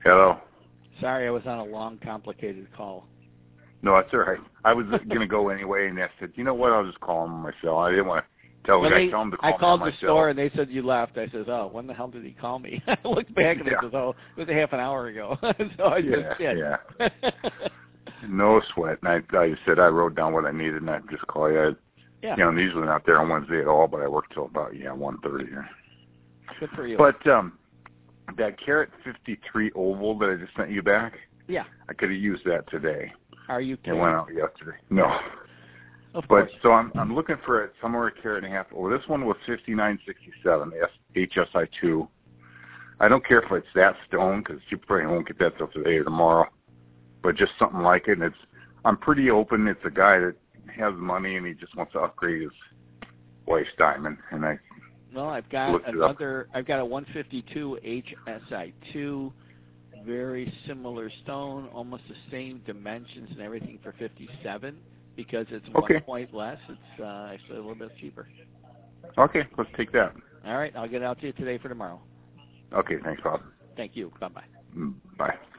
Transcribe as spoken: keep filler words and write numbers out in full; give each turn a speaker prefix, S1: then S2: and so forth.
S1: Hello.
S2: Sorry, I was on a long, complicated call.
S1: No, that's all right. I was going to go anyway, and I said, you know what, I'll just call him myself. I didn't want to tell the
S2: Well,
S1: guy,
S2: they,
S1: tell him to call
S2: I called
S1: me
S2: the
S1: myself.
S2: store, and they said you left. I said, oh, when the hell did he call me? I looked back, and
S1: Yeah.
S2: it says, oh, it was a half an hour ago. so I
S1: Yeah,
S2: just did.
S1: yeah. No sweat. And I, I just said I wrote down what I needed, and I just call you. I,
S2: yeah.
S1: You know, I'm usually not there on Wednesday at all, but I work till about, yeah, one thirty.
S2: Good for you.
S1: But um, that Carrot fifty-three oval that I just sent you back,
S2: yeah.
S1: I could have used that today.
S2: Are you
S1: It
S2: kidding?
S1: went out yesterday. No.
S2: Of
S1: But
S2: course.
S1: so I'm I'm looking for a, somewhere a carat and a half. Well, this one was fifty-nine sixty-seven, H S I two. I don't care if it's that stone because you probably won't get that till today or tomorrow. But just something like it. And it's I'm pretty open. It's a guy that has money and he just wants to upgrade his wife's diamond. And I
S2: well, I've got
S1: looked it
S2: another. I've got a one fifty-two H S I two. Very similar stone, almost the same dimensions and everything for fifty-seven. Because it's
S1: okay.
S2: one point less, it's uh, actually a little bit cheaper.
S1: Okay, let's take that.
S2: All right, I'll get it out to you today for tomorrow.
S1: Okay, thanks, Bob.
S2: Thank you. Bye-bye.
S1: Mm, Bye.